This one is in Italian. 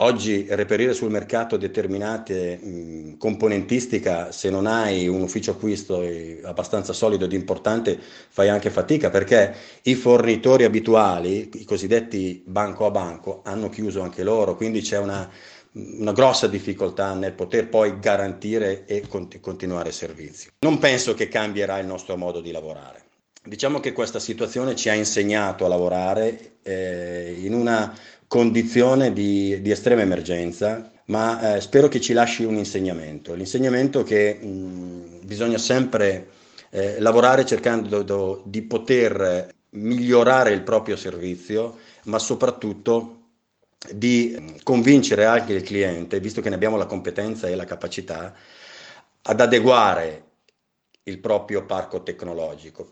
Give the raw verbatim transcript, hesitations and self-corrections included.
Oggi reperire sul mercato determinate mh, componentistica, se non hai un ufficio acquisto eh, abbastanza solido ed importante, fai anche fatica perché i fornitori abituali, i cosiddetti banco a banco, hanno chiuso anche loro, quindi c'è una, una grossa difficoltà nel poter poi garantire e cont- continuare il servizio. Non penso che cambierà il nostro modo di lavorare. Diciamo che questa situazione ci ha insegnato a lavorare eh, in una condizione di, di estrema emergenza, ma eh, spero che ci lasci un insegnamento. L'insegnamento che mh, bisogna sempre eh, lavorare cercando do- di poter migliorare il proprio servizio, ma soprattutto di convincere anche il cliente, visto che ne abbiamo la competenza e la capacità, ad adeguare il proprio parco tecnologico.